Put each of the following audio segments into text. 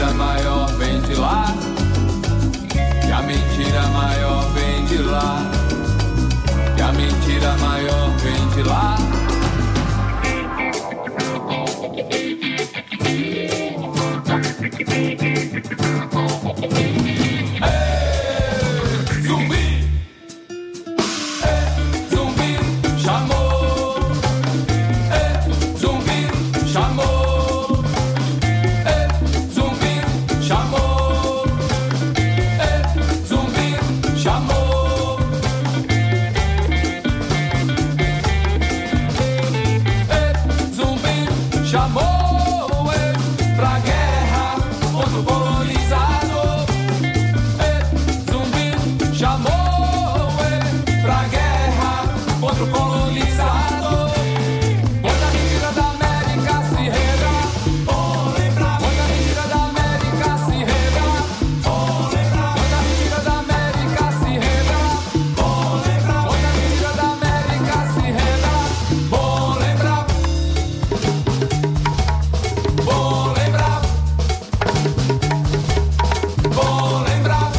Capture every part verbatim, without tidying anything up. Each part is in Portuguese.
mentira maior vem de lá, que a mentira maior vem de lá, que a mentira maior vem de lá. Ei, zumbi! Ei, zumbi, chamou! Ei, zumbi, chamou! Ei, zumbi, chamou! Ei, zumbi, chamou! Ei, zumbi, chamou! Ei, pra guerra contra o colonizador. Ei, zumbi, chamou! Ei, pra guerra contra o colonizador. Quando a mentira da América se rega, vou lembrar. Quando a mentira da América se rega, vou lembrar. Quando a mentira da América se rega, vou lembrar. Quando a mentira da América se rega, vou lembrar. Vou lembrar. Vou lembrar.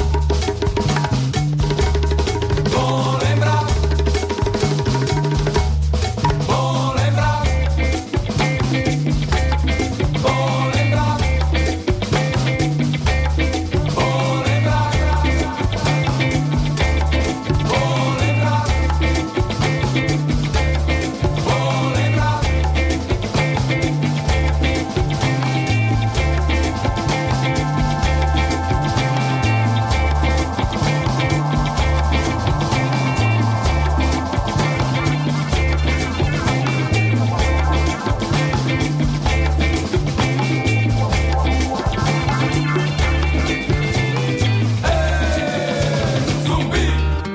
Vou lembrar. Vou lembrar. Vou lembrar. Vou lembrar. Vou lembrar. Vou lembrar. Zumbi.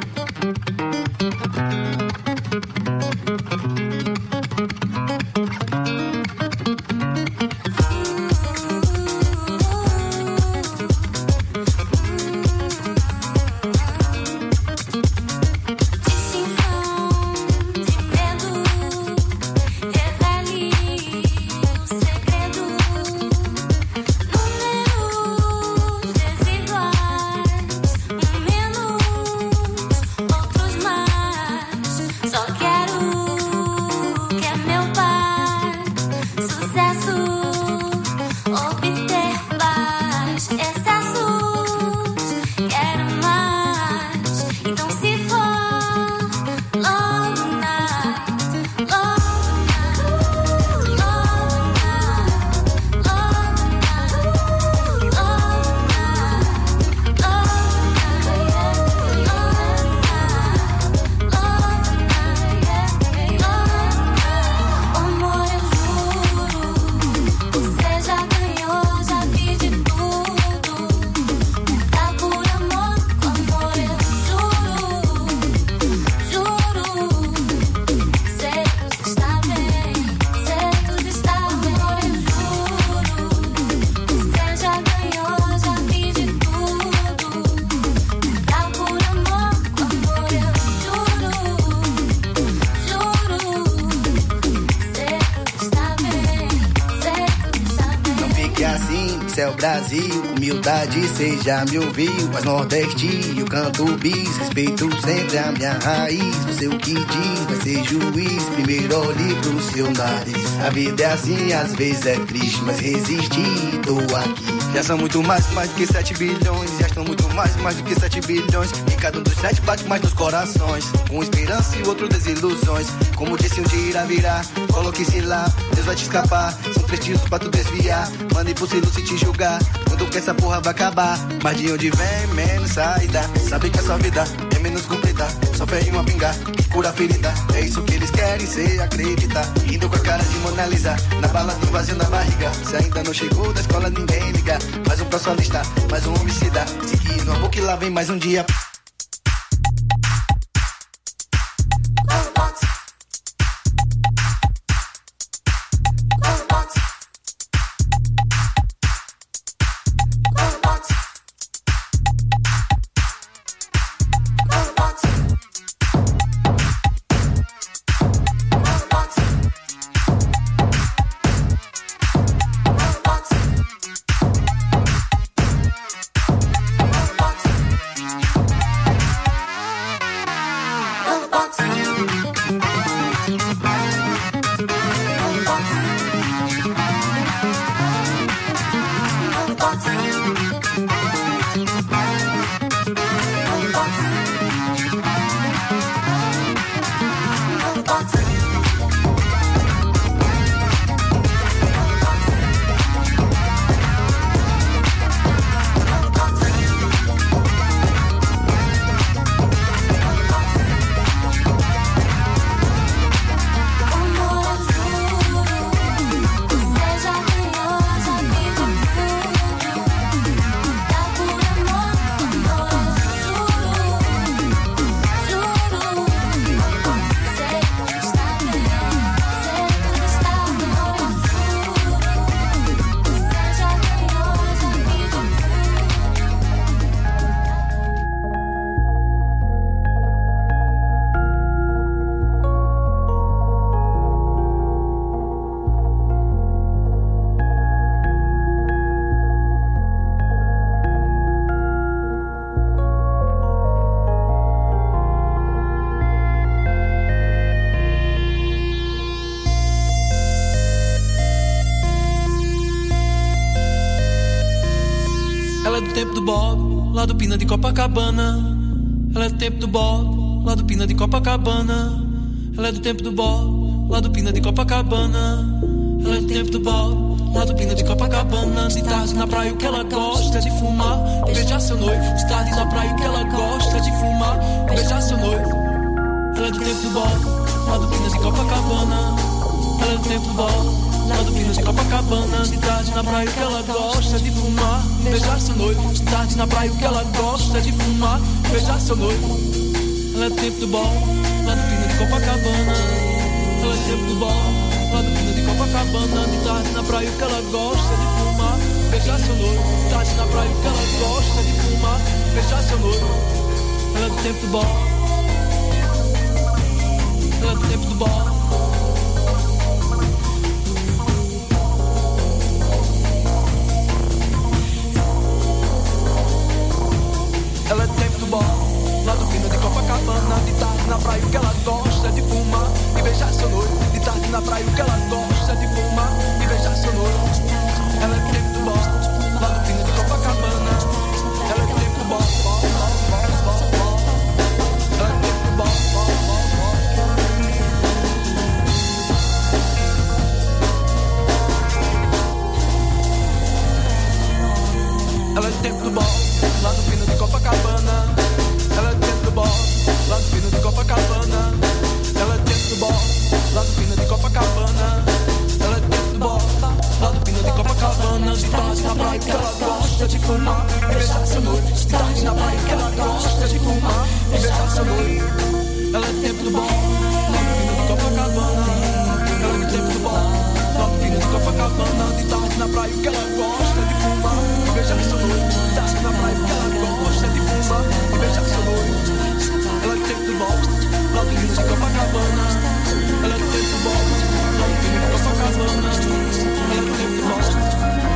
Céu Brasil, humildade, cê já me ouviu. Mas Nordeste, eu canto bis, respeito sempre a minha raiz. Você o que diz, vai ser juiz, primeiro olhe pro seu nariz. A vida é assim, às vezes é triste, mas resisti, tô aqui. Já são muito mais, mais do que sete bilhões. Já estão muito mais, mais do que sete bilhões. E cada um dos sete bate mais nos corações. Um esperança e o outro desilusões. Como disse um dia irá virar, coloque-se lá, Deus vai te escapar. São três tiros pra tu desviar, manda impossível se te julgar. Quando que essa porra vai acabar, mas de onde vem menos saída. Sabe que a sua vida é menos comprida, só fé e uma pinga que cura a ferida. É isso que eles querem, cê acredita. Indo com a cara de Mona Lisa, na bala do vazio na barriga. Se ainda não chegou da escola ninguém liga. Mais um pra sua lista, mais um homicida. Seguir no amor que lá vem mais um dia. Bob, lá do Pina de Copacabana. Ela é do tempo do Bob, lá do Pina de Copacabana. Ela é do tempo do Bob, lá do Pina de Copacabana. Ela é do tempo do Bob, lá do Pina de Copacabana. De tarde na praia o que ela gosta é de fumar, beijar seu noivo. De tarde na praia o que ela gosta é de fumar, beijar seu noivo. Ela é do tempo do Bob, lá do Pina de Copacabana. Ela é do tempo do Bob, lá do Pina de Copacabana. De tarde na praia o que ela gosta é de fumar, beijar seu noivo. De tarde na praia o que ela gosta é de fumar, beijar seu noivo. Ela é do tempo do Bob, lá do Pina de Copacabana. Ela é do tempo do Bob, lá do Pina de Copacabana. De tarde na praia o que ela gosta é de fumar, beijar seu noivo. De tarde na praia o que ela gosta é de fumar, beijar seu noivo. Ela é do tempo do Bob, ela é do tempo do Bob. Ela é do tempo do Bob, lá do Pina de Copacabana. De tarde na praia o que ela gosta é de fumar e beijar seu noivo. De tarde na praia o que ela gosta é de fumar e beijar seu noivo. Ela é do tempo do Bob, lá do Pina de Copacabana. Ela é do tempo do Bob, ela é do tempo do Bob. Ela é do tempo do Bob, lá do Pina de Copacabana. Ela é do tempo do Bob, lá do Pina de Copacabana. Ela é do tempo do Bob, lá do Pina de Copacabana. Ela é do tempo do Bob, lá do Pina de Copacabana. De tarde na praia que ela gosta de fumar e beijar seu noivo. De tarde na praia que ela gosta de fumar e beijar seu noivo. Ela é do tempo do Bob, lá do Pina de Copacabana. Ela é do tempo do Bob, lá do Pina de Copacabana. De tarde na praia que ela gosta de fumar e beijar seu noivo. De tarde na praia que ela gosta de fumar e beijar seu noivo. Ela é do tempo do Bob, lá do Pina de Copacabana. Ela é do tempo do Bob, lá do Pina de Copacabana. Ela é do tempo do Bob.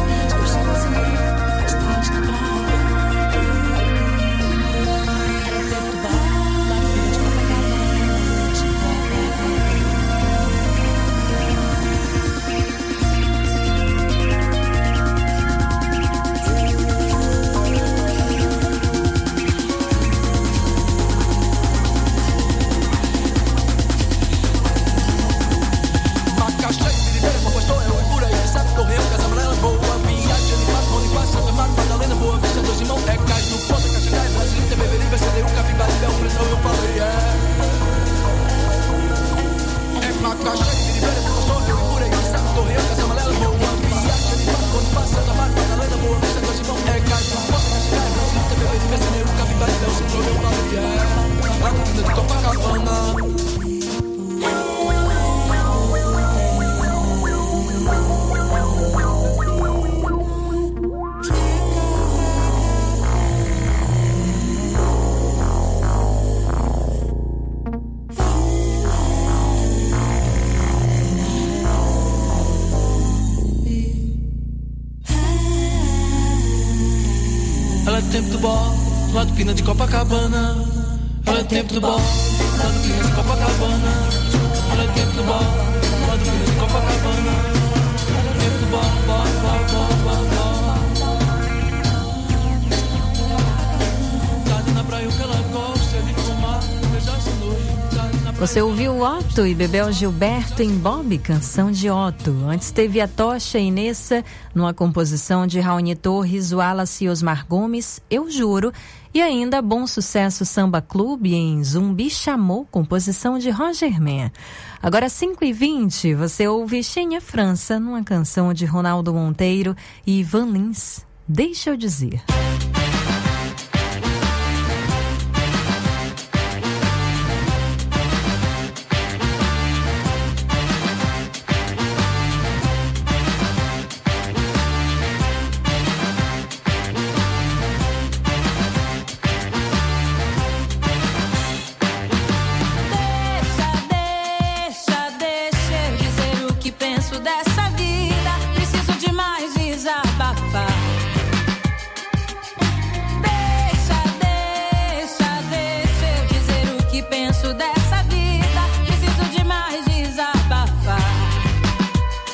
Tempo do Bob, lá do Pina de Copacabana. Ela é tempo do Bob, lá do Pina de Copacabana. Ela é tempo do Bob, lá do Pina de Copacabana. Tempo do Bob, Bob, Bob, Bob, Bob. Tarde na praia o que ela gosta é de fumar, beijar seu noivo. Você ouviu Otto e Bebel Gilberto em Bob, canção de Otto. Antes teve a Tocha e Nessa, numa composição de Raoni Torres, Wallace e Osmar Gomes, Eu Juro. E ainda Bom Sucesso Samba Clube em Zumbi Chamou, composição de Roger Man. Agora cinco e vinte, você ouve Xenia França, numa canção de Ronaldo Monteiro e Ivan Lins, Deixa Eu Dizer.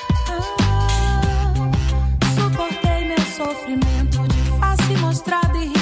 Sofrimento de face mostrada e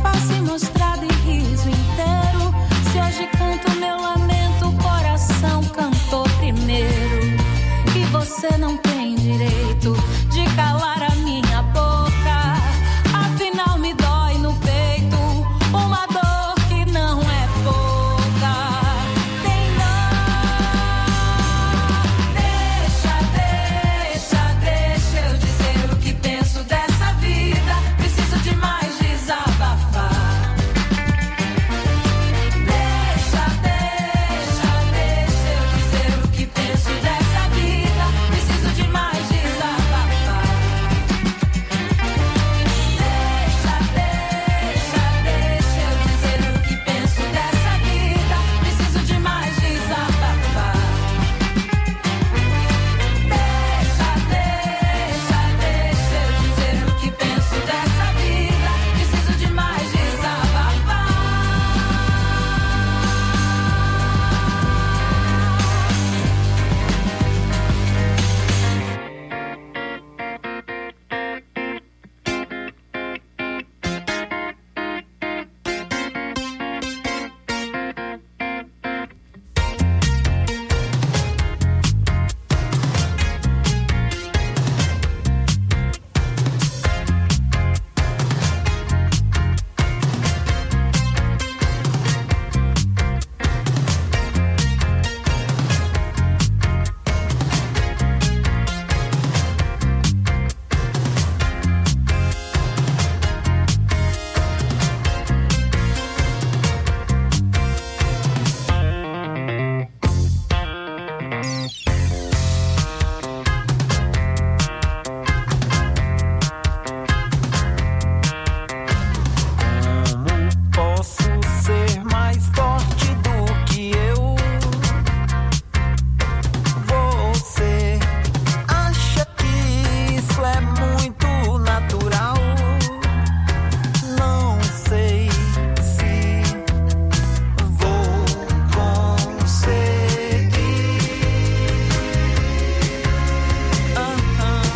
face mostrada e riso inteiro. Se hoje canto meu lamento, o coração cantou primeiro. E você não tem direito de calar a minha boca. Afinal me dói no peito uma dor que não é pouca. Tem não. Deixa, deixa, deixa eu dizer o que penso dessa vida. Preciso de mais desabafar. Deixa, deixa, deixa eu dizer o que penso dessa vida. Preciso de mais desabafar. Deixa, deixa, deixa eu dizer o que penso dessa vida. Preciso de mais desabafar. Deixa, deixa, deixa eu dizer o que penso dessa vida. Preciso de mais desabafar. Posso ser mais forte do que eu? Você acha que isso é muito natural? Não sei se vou conseguir. Ah-ah.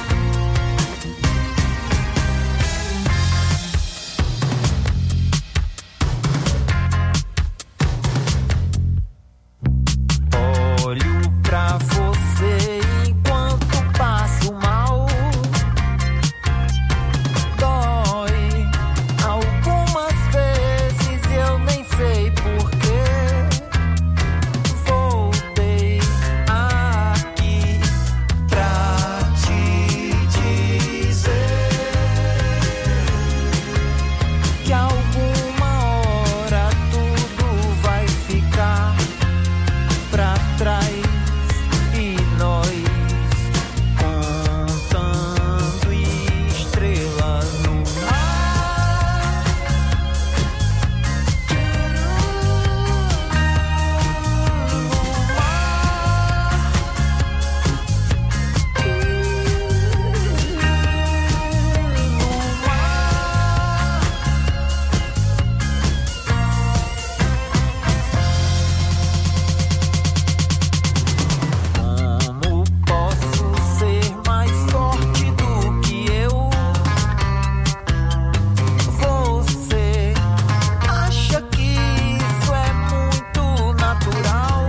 Olho pra você enquanto passo mal. Dói algumas vezes, eu nem sei porquê. Voltei aqui pra te dizer que alguma hora tudo vai ficar pra trás e nós contando estrelas no mar. Como posso ser mais forte do que eu? Você acha que isso é muito natural?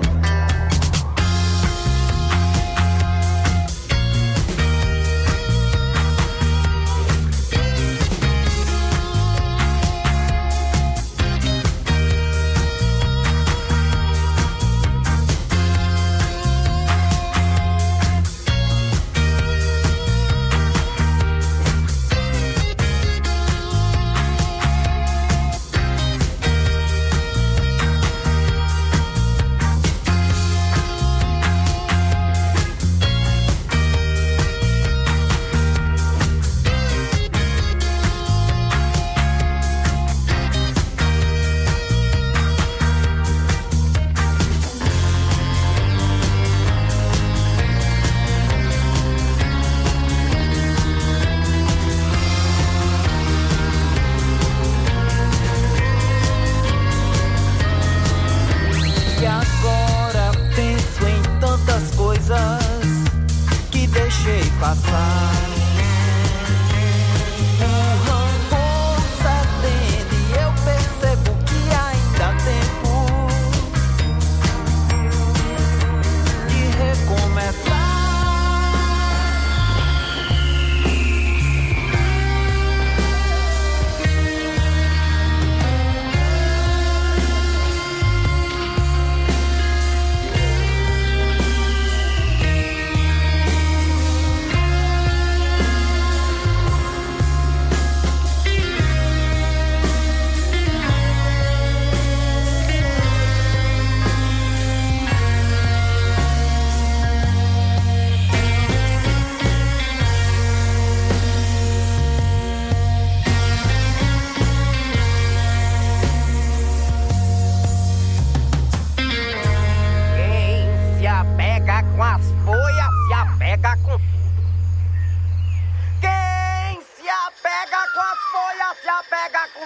E agora penso em tantas coisas que deixei passar. O rancor cedendo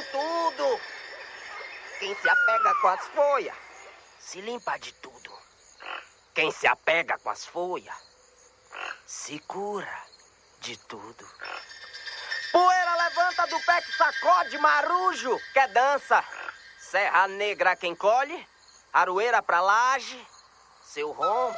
tudo. Quem se apega com as folhas, se limpa de tudo. Quem se apega com as folhas, se cura de tudo. Poeira levanta do pé que sacode, marujo, quer dança. Serra Negra quem colhe, aroeira pra laje, seu rompe,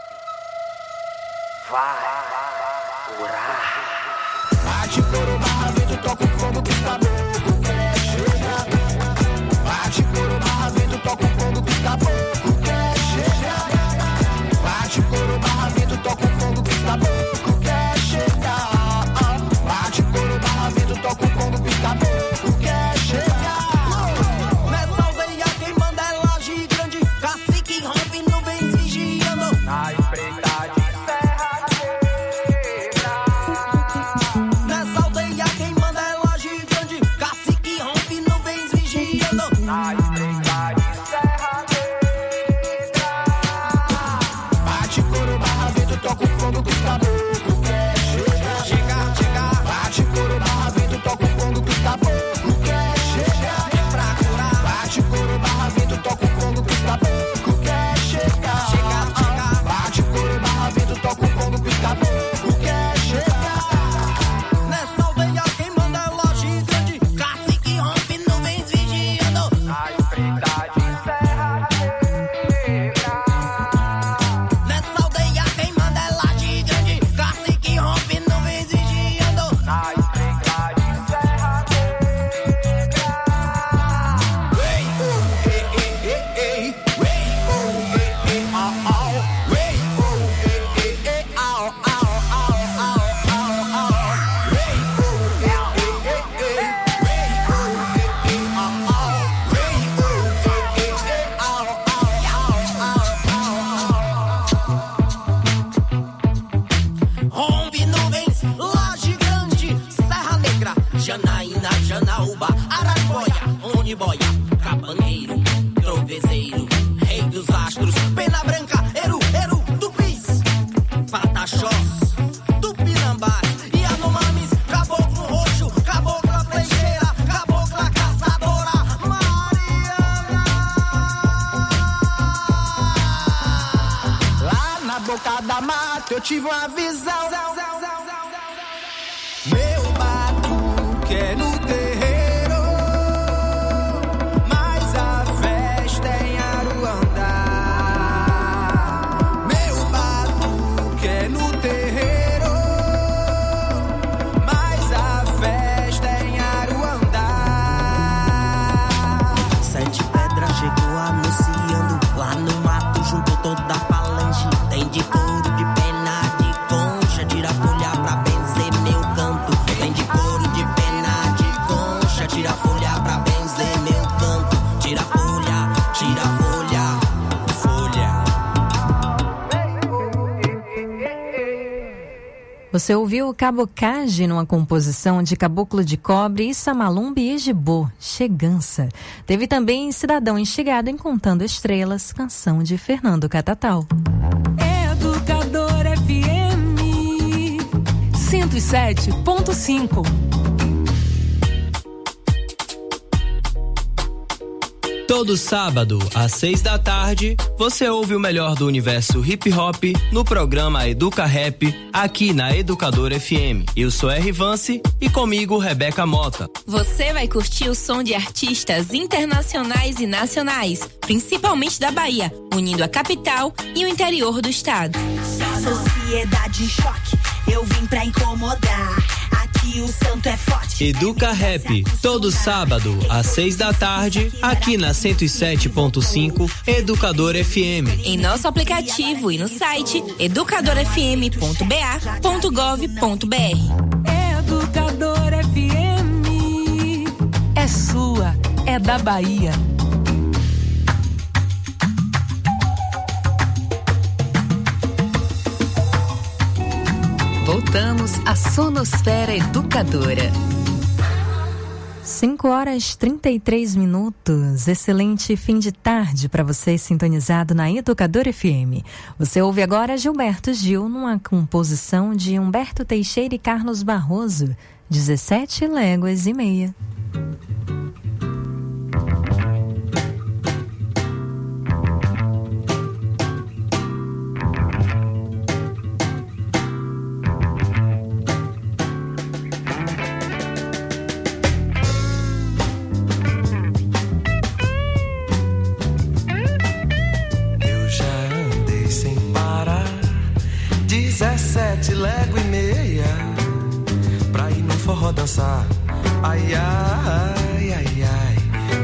vai curar. Bate coro, barra, vento, toca o fogo dos caboclos, quer chegar. Bate coro, barra, vento, toca o fogo dos caboclos, quer chegar. Bate coro, barra, vento, toca o fogo dos caboclos, quer chegar. Bate coro, barra, vento, toca o fogo dos caboclos, quer chegar. Nessa aldeia quem manda é laje grande, cacique rompe nuvens vigiando. Na espreita de Serra Negra. Nessa aldeia quem manda é laje grande, cacique rompe nuvens vigiando. Na espreita de Serra Negra. Bate coro, barra, vento, toca o fogo dos caboclos, quer chegar. Chegar, chegar, Bate coro, barra, vento, toca o fogo dos caboclos, quer chegar. pra curar. Bate coro, barra, vento, toca o fogo dos caboclos, quer chegar. Chegar, chegar. Bate coro, barra, vento, toca o fogo dos caboclos, quer chegar. Nessa aldeia quem manda é laje grande, cacique rompe nuvens vigiando. Na espreita de Serra Negra. Nessa aldeia quem manda é laje grande, cacique rompe nuvens vigiando. Na espreita de Serra Negra. Ei, oh, ei, ei, ei, ei. Ei, oh, ei, ei, au, au. Ei, oh, ei, ei, ei, au, au, au, au, au, au. Ei, oh, ei, ei, ei, ei. Ei, oh, ei, ei, au, au. Ei, oh, ei, ei, ei, au, au, au, au. Rompe nuvens, laje grande, Serra Negra, Janaína, Janaúba, Araguaia, Uniboia, Cabanheiro, Trovezeiro, Rei dos Astros, Pena Branca, Eru, Eru, Tupis, Pataxós, Tupinambás, Yanomamis, Caboclo Roxo, Cabocla Flecheira, Cabocla Caçadora, Mariana. Lá na boca da mata eu tive uma visão. Meu batuque é no terreiro, mas a festa é em Aruandá. Meu batuque é no terreiro, mas a festa é em Aruandá. Sete Pedras chegou anunciando, lá no mato juntou toda a falange. Tem de couro, de pena, de concha, tira a folha pra benzer meu canto. Tem de couro, de pena, de concha, tira a folha pra benzer meu canto. Tira a folha, tira a folha, folha. Você ouviu Cabocage numa composição de Caboclo de Cobre, Issamalumbi e Ejibô, Chegança. Teve também Cidadão Instigado em Contando Estrelas, canção de Fernando Catatal. Educador F M cento e sete ponto cinco. Todo sábado, às seis da tarde, você ouve o melhor do universo hip hop no programa Educa Rap, aqui na Educador F M. Eu sou R. Vance e comigo Rebeca Mota. Você vai curtir o som de artistas internacionais e nacionais, principalmente da Bahia, unindo a capital e o interior do estado. Sociedade em choque, eu vim pra incomodar. Aqui o santo é forte. Educa Rap, todo sábado, às seis da tarde, aqui na cento e sete ponto cinco, Educador F M. Em nosso aplicativo e no site educador f m ponto b a ponto gov ponto b r. Educador F M é sua, é da Bahia. Voltamos à Sonosfera Educadora. cinco horas e trinta e três minutos. Excelente fim de tarde para você sintonizado na Educador F M. Você ouve agora Gilberto Gil numa composição de Humberto Teixeira e Carlos Barroso, dezessete léguas e meia.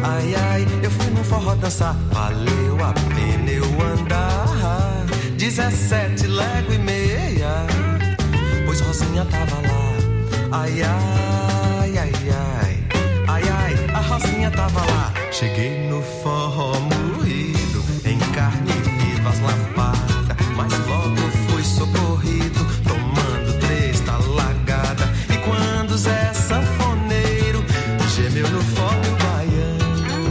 Ai, ai, eu fui no forró dançar, valeu a pena eu andar dezessete léguas e meia, pois Rosinha tava lá. Ai, ai, ai, ai, ai, ai, a Rosinha tava lá. Cheguei no forró moído, em carne viva as lapadas, mas logo fui socorrido, tomando três talagadas. E quando Zé sanfoneiro gemeu no forró baiano,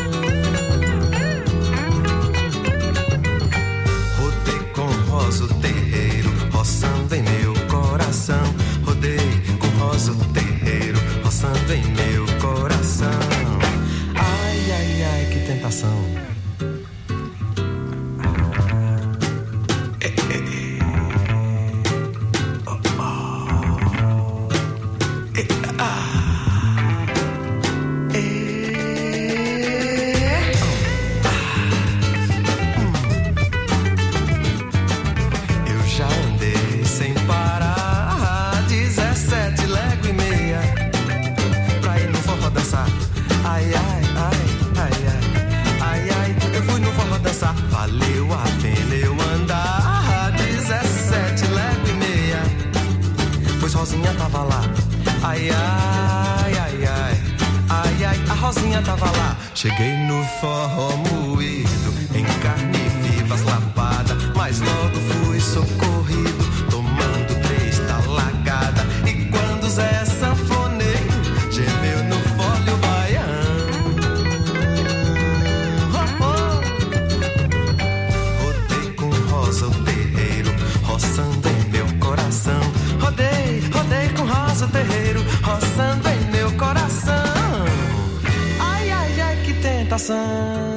rodei com Rosa o terreiro, roçando em meu coração. Rodei com Rosa o terreiro, roçando em meu coração. Ai, ai, ai, que tentação. Rosinha tava lá. Ai, ai, ai, ai, ai, ai, a Rosinha tava lá. Cheguei no forró moído, em carne viva as lapadas, mas logo fui socorrido, tomando três talagadas. E quando Zé sanfoneiro gemeu no fólio baiano, oh, oh. Rodei com Rosa o terreiro, roçando em meu coração. Rodei, rodei com Rosa o terreiro, roçando em meu coração. Ai, ai, ai, que tentação.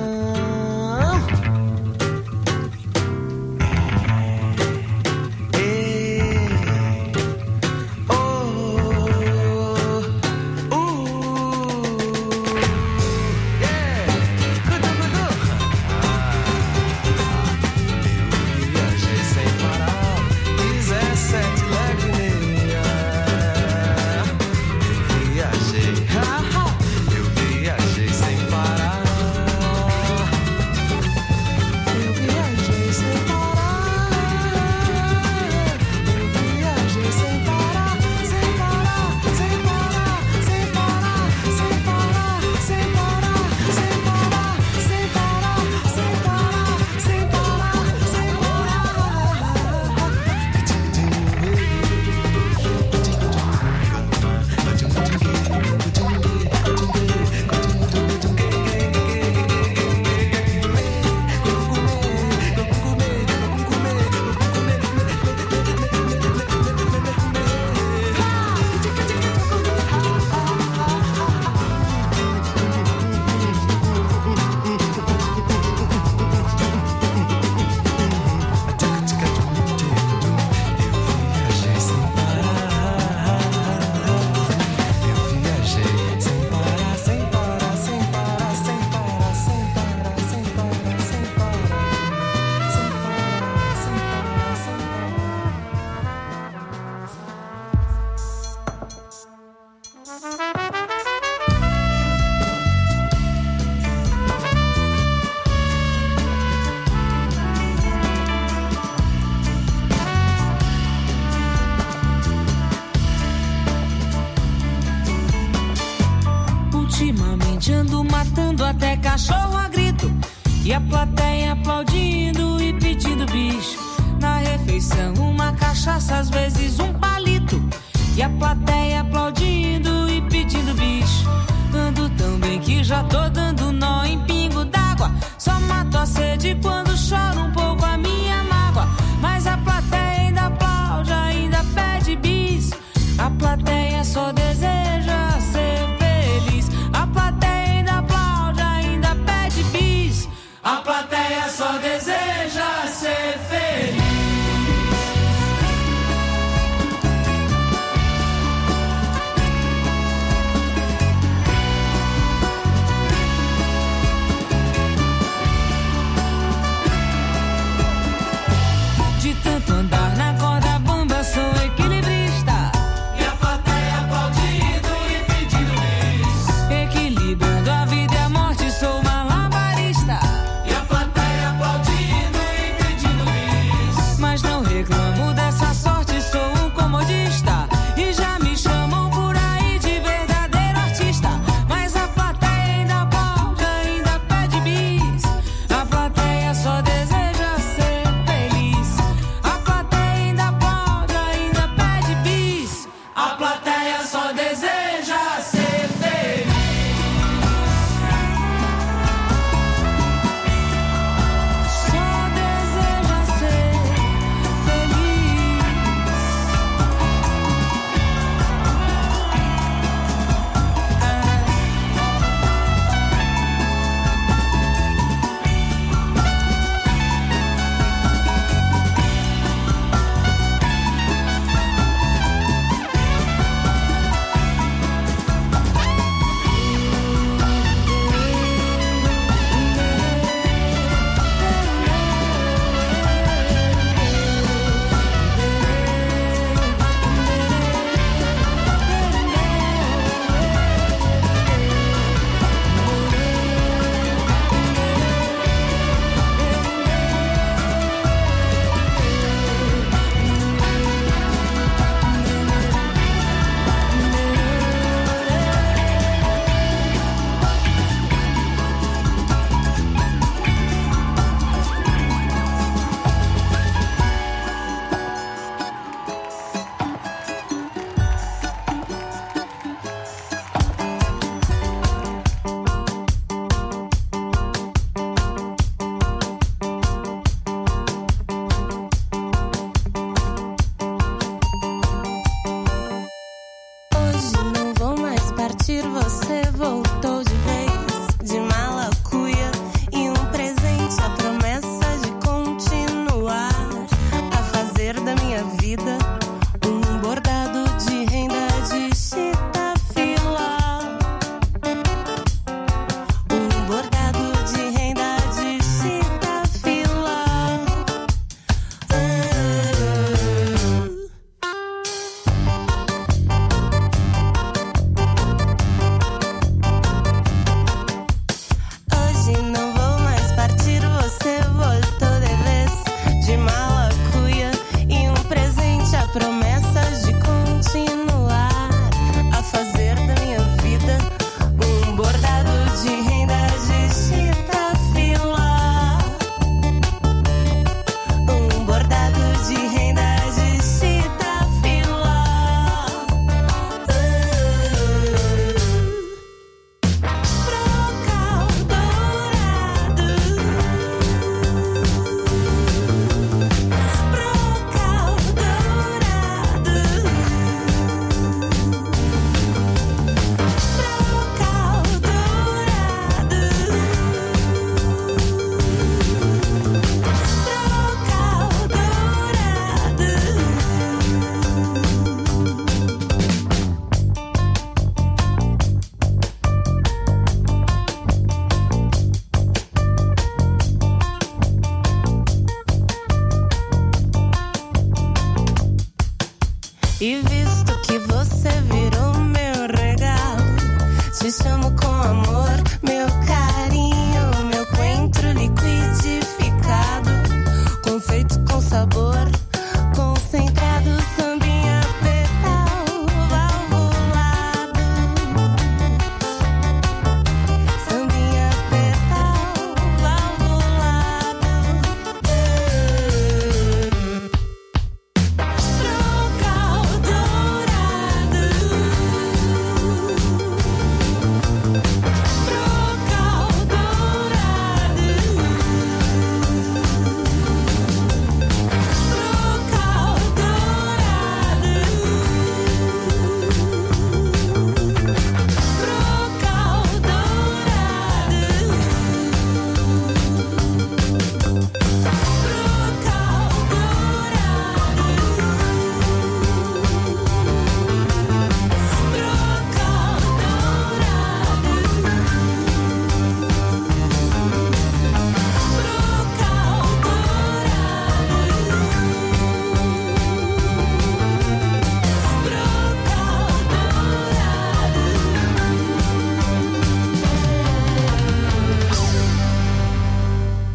Ultimamente ando matando até cachorro a grito, e a plateia aplaudindo e pedindo bicho. Na refeição uma cachaça, às vezes um palito, e a plateia aplaudindo e pedindo bicho. Ando tão bem que já tô dando nó em pingo d'água, só mato a sede quando choro um pouco a minha mágoa. Mas a plateia ainda aplaude, ainda pede bis. A plateia só deseja ser feliz. A plateia ainda aplaude, ainda pede bis. A plateia só deseja ser feliz.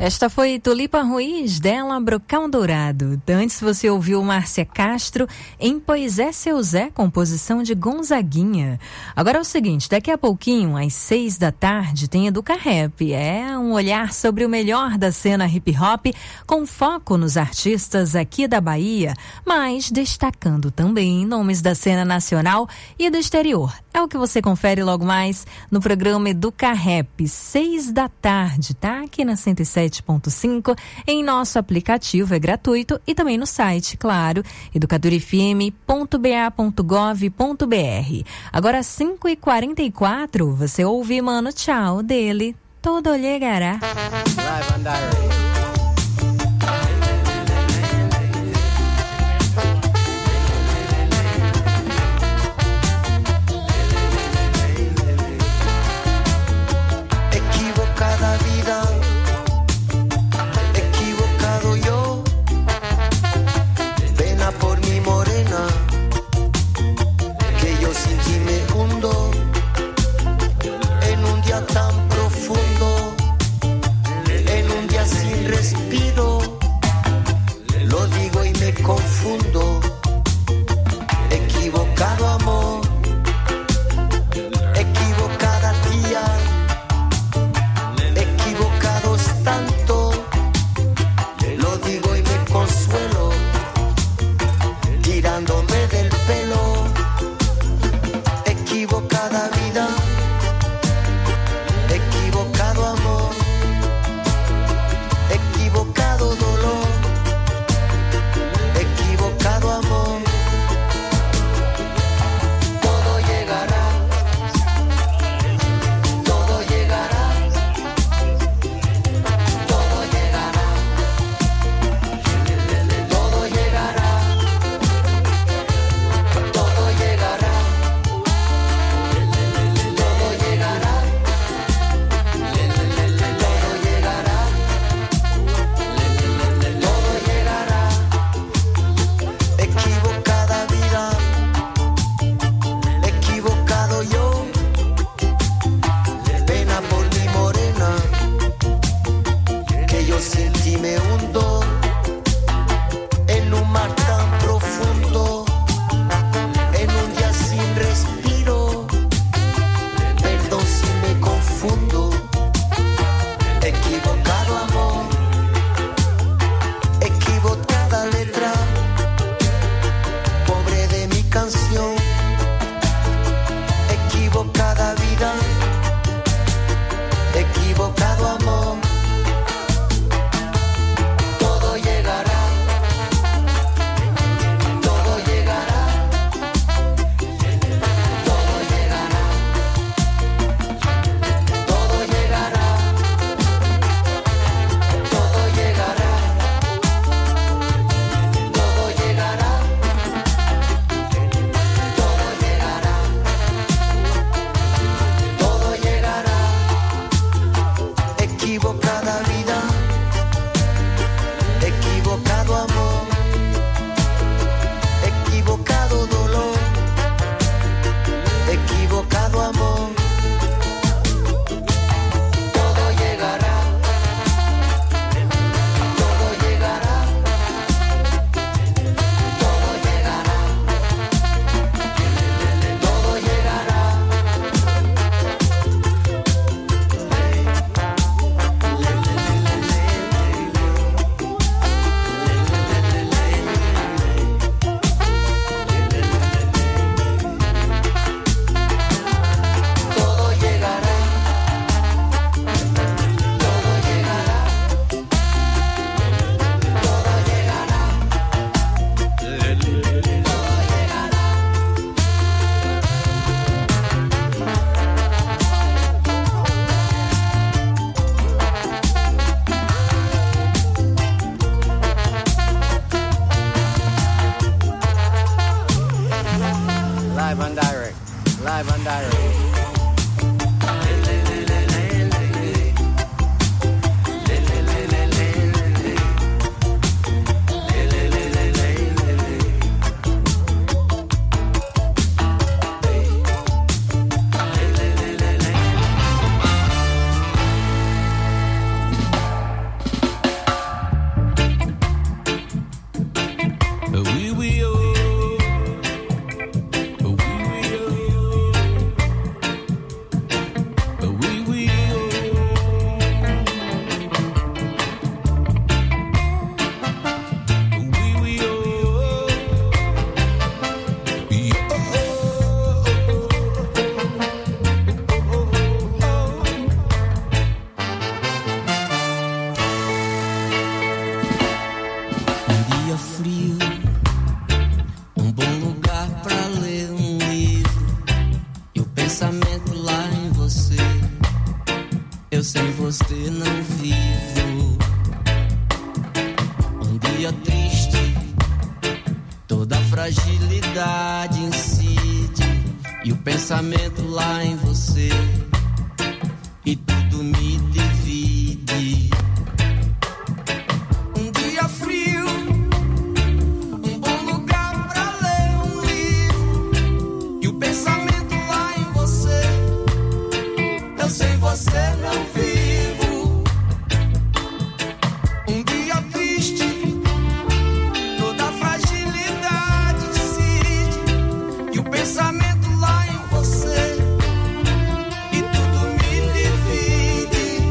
Esta foi Tulipa Ruiz, dela Brocal Dourado. Antes você ouviu Márcia Castro em Pois é Seu Zé, composição de Gonzaguinha. Agora é o seguinte, daqui a pouquinho, às seis da tarde, tem Educa Rap. É um olhar sobre o melhor da cena hip hop, com foco nos artistas aqui da Bahia, mas destacando também nomes da cena nacional e do exterior. É o que você confere logo mais no programa Educa Rap, seis da tarde, tá? Aqui na cento e sete ponto cinco, em nosso aplicativo, é gratuito, e também no site, claro, educador f m ponto b a ponto gov ponto b r. Agora, às cinco e quarenta e quatro, você ouve Mano Tchau dele, Todo Llegará. Live on Diary. Tan profundo, en un día sin Eu sem você não vivo. Um dia triste, toda fragilidade incide, e o pensamento lá em você, e tudo me divide. Um dia frio, um bom lugar pra ler um livro, e o pensamento lá em você. Eu sem você não vivo. Um dia triste, toda fragilidade incide, e o pensamento lá em você, e tudo me divide.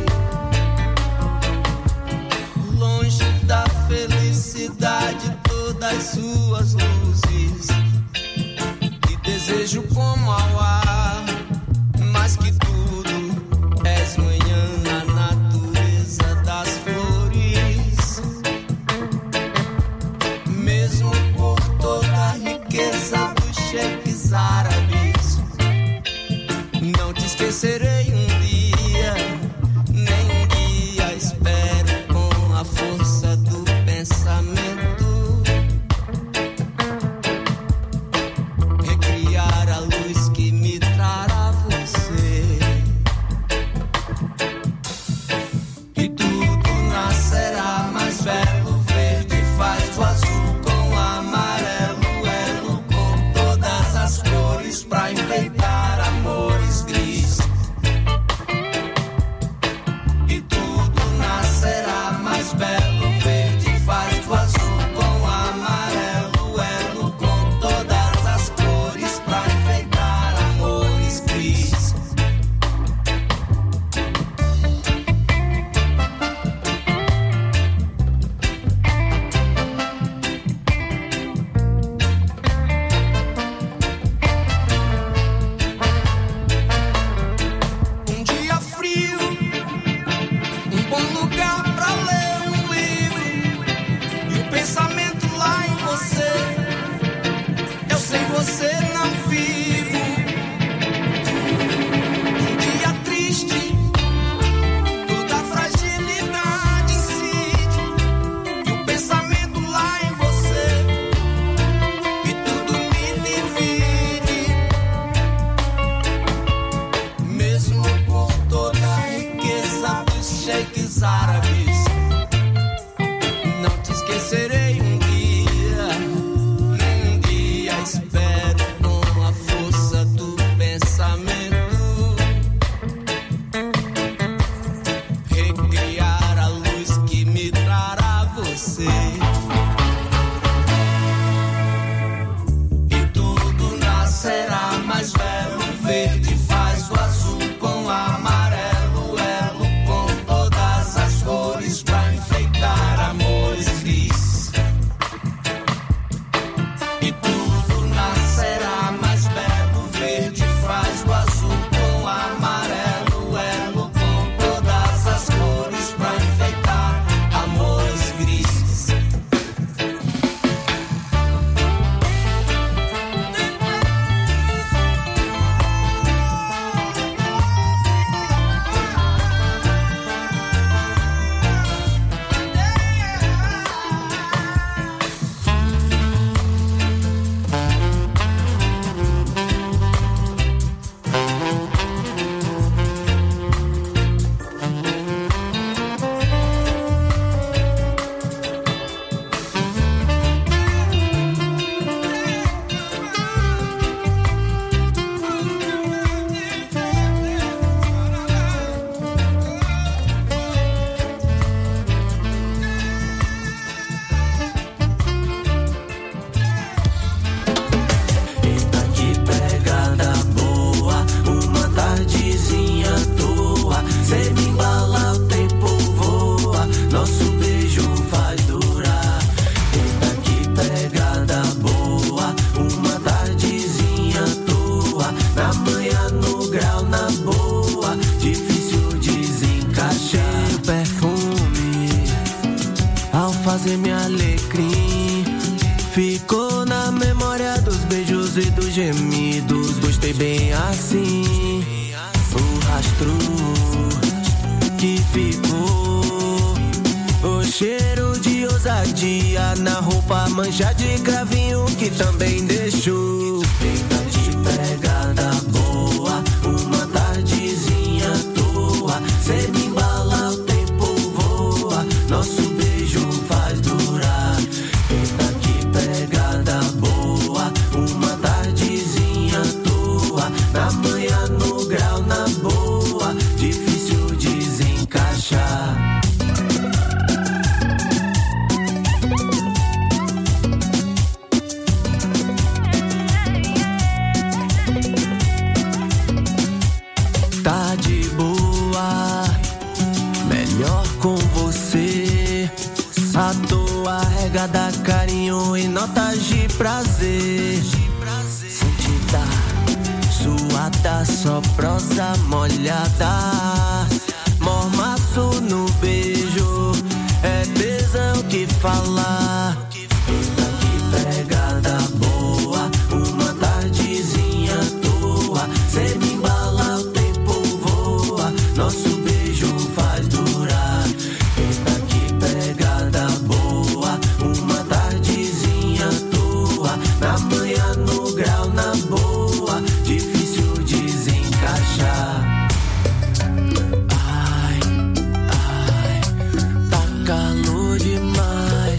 Longe da felicidade, todas suas luzes, e desejo como ao ar, mais que tudo. És manhã na natureza das flores. Mesmo por toda a riqueza dos cheques árabes, não te esquecerei um dia, nem um dia. Espero com a força do pensamento recriar a luz que me trará você. E tudo nascerá mais belo, verde faz o azul com o amarelo, elo com todas as cores pra enfeitar amores gris. E tudo nascerá mais belo, verde faz o azul com o amarelo, elo com todas as cores pra enfeitar amores gris. Um dia frio, um bom lugar pra ler um livro, e o pensamento lá em você. Eu sem você não vivo. Um dia triste, toda fragilidade incide, e o pensamento lá em você, e tudo me divide. Mesmo por toda a riqueza dos cheques árabes, não te esquecerei um dia, nem um dia. Espero com a força do pensamento recriar a luz que me trará você. E tudo nascerá mais belo, verde faz o azul com o amarelo, elo com todas as cores pra enfeitar amores gris. E tudo nascerá mais belo, verde faz o azul com o amarelo, elo com todas as cores pra enfeitar amores gris. Eita, que pegada boa, uma tardezinha à toa. Cê me embala, o tempo voa, nosso beijo vai durar. Eita, que pegada boa, uma tardezinha à toa. Na manhã, no grau, na boa, difícil desencaixar. O perfume, ao fazer meu alecrim, ficou na memória dos beijos e dos gemidos. Gostei bem assim, o rastro que ficou. O cheiro de ousadia na roupa, mancha de cravinho que também deixou. Tenta de pegada boa, uma tardezinha à toa. Cê me embala, o tempo voa, nosso beijo faz durar. Tenta que pegada boa, uma tardezinha à toa. Na manhã, no grau, na boa, difícil desencaixar. Tá de boa, melhor com você. À toa, regada, carinho e notas de prazer. Sentida, suada, só prosa molhada. Mormaço no beijo, é tesão que fala. Eita, que pegada boa, uma tardezinha à toa. Cê me embala, o tempo voa, nosso beijo faz durar. Eita, que pegada boa, uma tardezinha à toa. Na manhã, no grau, na boa, difícil desencaixar. Ai, ai, tá calor demais.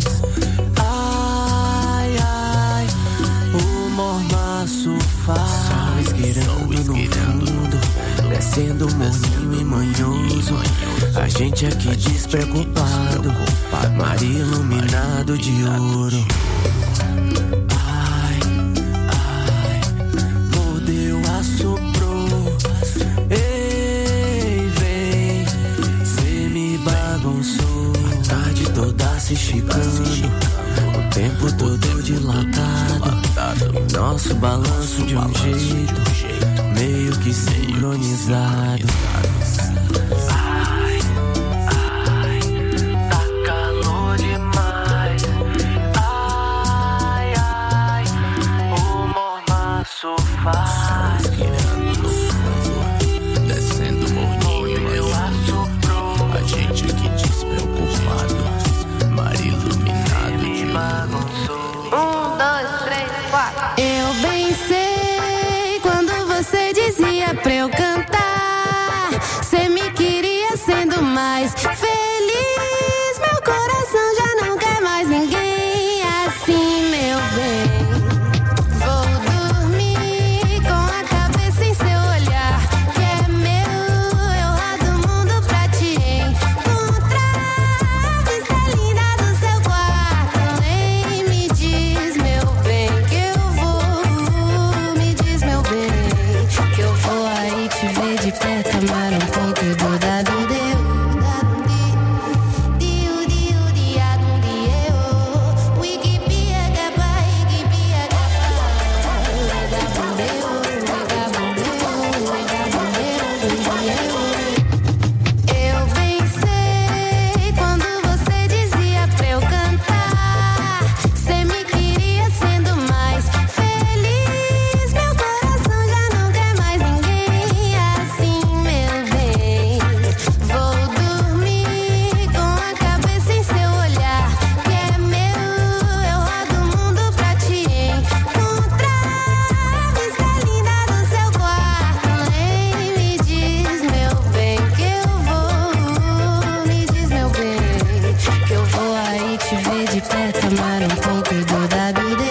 Ai, ai, o mormaço faz. Sol esgueirando no fundo, descendo morninho e manhoso. A gente aqui despreocupado, mar iluminado de ouro. Ai, ai, mordeu, assoprou. Ei, vem, cê me bagunçou. A tarde toda se esticando, o tempo todo dilatado. E nosso balanço de um jeito meio que sincronizado. Ai, ai, tá calor demais. Ai, ai, o mormaço faz. Esgueirando no fundo, descendo morninho e assoprou. A gente aqui despreocupado, mar iluminado de bagunçou. Um, dois, três, quatro. Eu bem sei quando você dizia pra eu cantar. Cê me queria sendo mais feliz. Meu coração já não quer mais ninguém assim, meu bem. Vou dormir com a cabeça em seu olhar, que é meu. Eu rodo o mundo pra te encontrar. A vista linda do seu quarto. Nem me diz, meu bem, que eu vou. Me diz, meu bem, que eu vou aí te ver de perto, amar um pouco do dado deu. Eu bem sei quando você dizia pra eu cantar. Cê me queria sendo mais feliz. Meu coração já não quer mais ninguém assim, meu bem. Vou dormir com a cabeça em seu olhar, que é meu. Eu rodo o mundo pra te encontrar. A vista linda do seu quarto. Nem me diz, meu bem, que eu vou. Me diz, meu bem, que eu vou aí te ver de perto, amar um pouco do dado deu.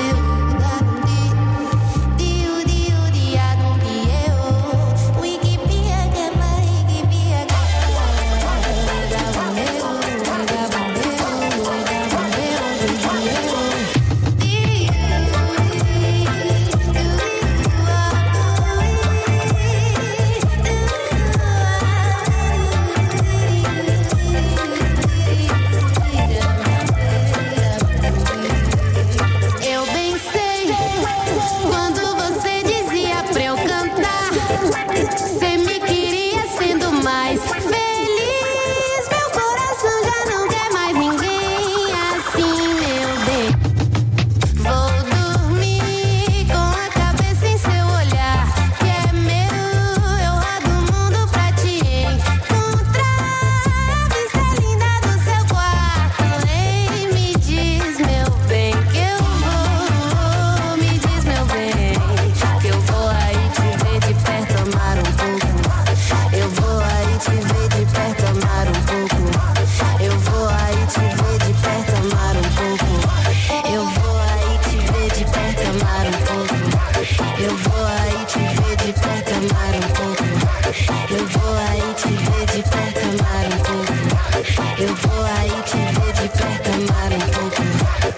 perto amar um pouco. Eu vou aí, te ver de perto amar um pouco.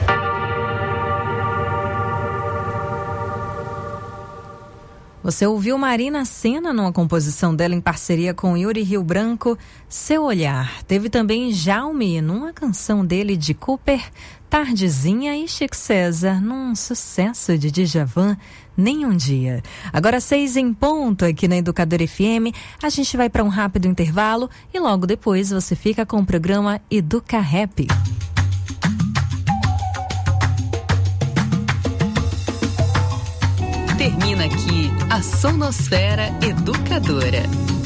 Você ouviu Marina Sena numa composição dela em parceria com Yuri Rio Branco, Seu Olhar. Teve também Jaume numa canção dele de Cooper, Tardezinha, e Chico César num sucesso de Djavan, Nem um Dia. Agora seis em ponto aqui na Educadora F M. A gente vai para um rápido intervalo e logo depois você fica com o programa Educa Rap. Termina aqui a Sonosfera Educadora.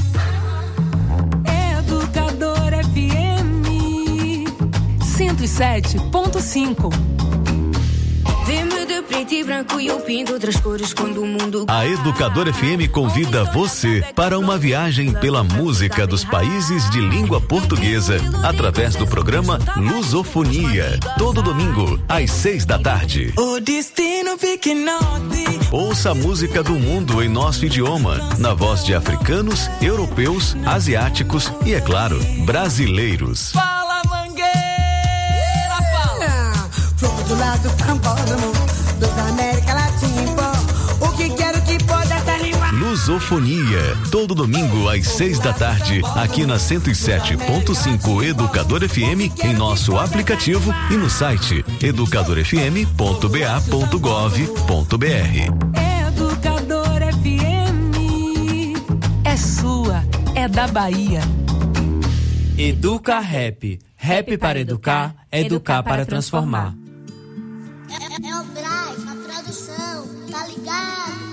Educadora F M cento e sete ponto cinco. Vê-me de preto e branco e eu pinto outras cores quando o mundo... A Educadora F M convida você para uma viagem pela música dos países de língua portuguesa através do programa Lusofonia, todo domingo às seis da tarde. O destino fica norte. Ouça a música do mundo em nosso idioma, na voz de africanos, europeus, asiáticos e, é claro, brasileiros. Fala, Mangueira, fala! Fogo do lado frambódromo, dos América Latina, o que quero que pode essa língua. Lusofonia, todo domingo às seis da tarde, aqui na cento e sete ponto cinco Educador F M, em nosso aplicativo e no site educador f m ponto b a ponto gov ponto b r. Educador F M é sua, é da Bahia. Educa Rap. Rap para educar, educar para transformar. É, é o Braz, a produção, tá ligado?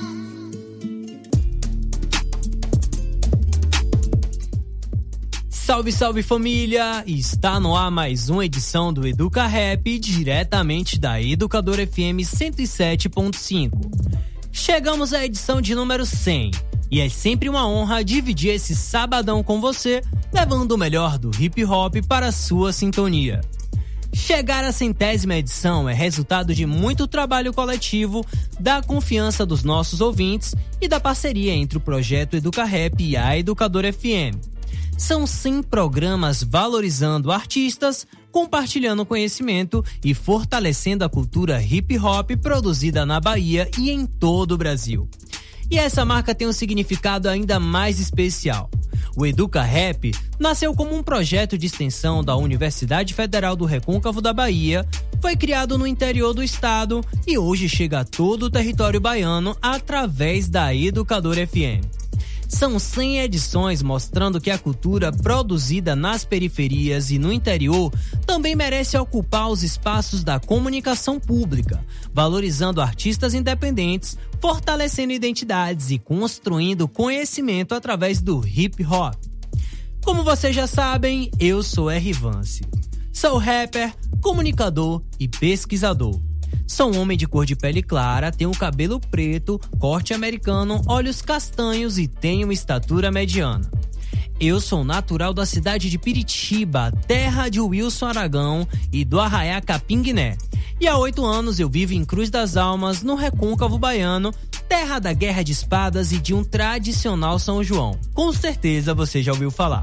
Salve, salve família! Está no ar mais uma edição do Educa Rap, diretamente da Educadora F M cento e sete ponto cinco. Chegamos à edição de número cem, e é sempre uma honra dividir esse sabadão com você, levando o melhor do hip hop para a sua sintonia. Chegar à centésima edição é resultado de muito trabalho coletivo, da confiança dos nossos ouvintes e da parceria entre o projeto Educa Rap e a Educadora F M. São cem programas valorizando artistas, compartilhando conhecimento e fortalecendo a cultura hip hop produzida na Bahia e em todo o Brasil. E essa marca tem um significado ainda mais especial. O Educa Rap nasceu como um projeto de extensão da Universidade Federal do Recôncavo da Bahia, foi criado no interior do estado e hoje chega a todo o território baiano através da Educadora F M. São cem edições mostrando que a cultura produzida nas periferias e no interior também merece ocupar os espaços da comunicação pública, valorizando artistas independentes, fortalecendo identidades e construindo conhecimento através do hip hop. Como vocês já sabem, eu sou R. Vance. Sou rapper, comunicador e pesquisador. Sou um homem de cor de pele clara, tenho cabelo preto, corte americano, olhos castanhos e tenho uma estatura mediana. Eu sou natural da cidade de Piritiba, terra de Wilson Aragão e do Arraiá Capinguiné. E há oito anos eu vivo em Cruz das Almas, no Recôncavo Baiano, terra da Guerra de Espadas e de um tradicional São João. Com certeza você já ouviu falar.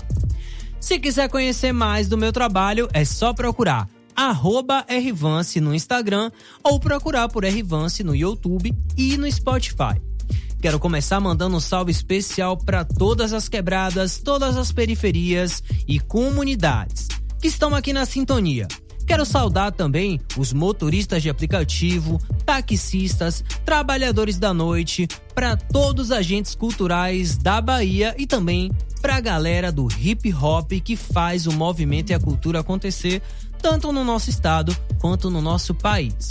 Se quiser conhecer mais do meu trabalho, é só procurar arroba Rvance no Instagram ou procurar por Rvance no YouTube e no Spotify. Quero começar mandando um salve especial para todas as quebradas, todas as periferias e comunidades que estão aqui na sintonia. Quero saudar também os motoristas de aplicativo, taxistas, trabalhadores da noite, para todos os agentes culturais da Bahia e também para a galera do hip hop que faz o movimento e a cultura acontecer tanto no nosso estado quanto no nosso país.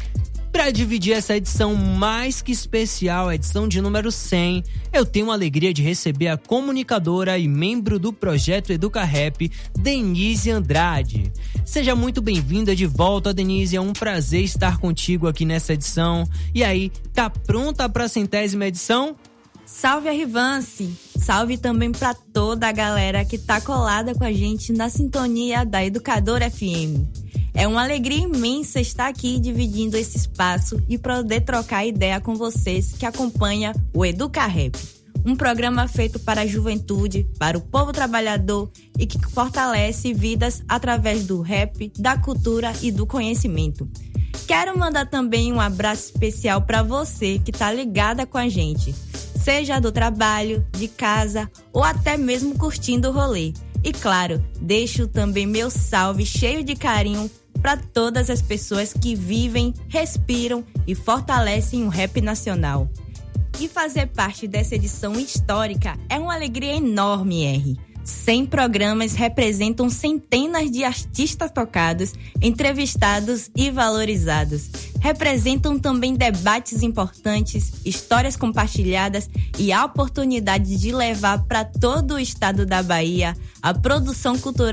Para dividir essa edição mais que especial, a edição de número cem, eu tenho a alegria de receber a comunicadora e membro do projeto Educa Rap, Denise Andrade. Seja muito bem-vinda de volta, Denise, é um prazer estar contigo aqui nessa edição. E aí, tá pronta para a centésima edição? Salve a Rivance! Salve também para toda a galera que tá colada com a gente na sintonia da Educadora F M. É uma alegria imensa estar aqui dividindo esse espaço e poder trocar ideia com vocês que acompanham o Educa Rap, Um programa feito para a juventude, para o povo trabalhador e que fortalece vidas através do rap, da cultura e do conhecimento. Quero mandar também um abraço especial para você que tá ligada com a gente, seja do trabalho, de casa ou até mesmo curtindo o rolê. E claro, deixo também meu salve cheio de carinho para todas as pessoas que vivem, respiram e fortalecem o rap nacional. E fazer parte dessa edição histórica é uma alegria enorme, R. cem programas representam centenas de artistas tocados, entrevistados e valorizados. Representam também debates importantes, histórias compartilhadas e a oportunidade de levar para todo o estado da Bahia a produção cultural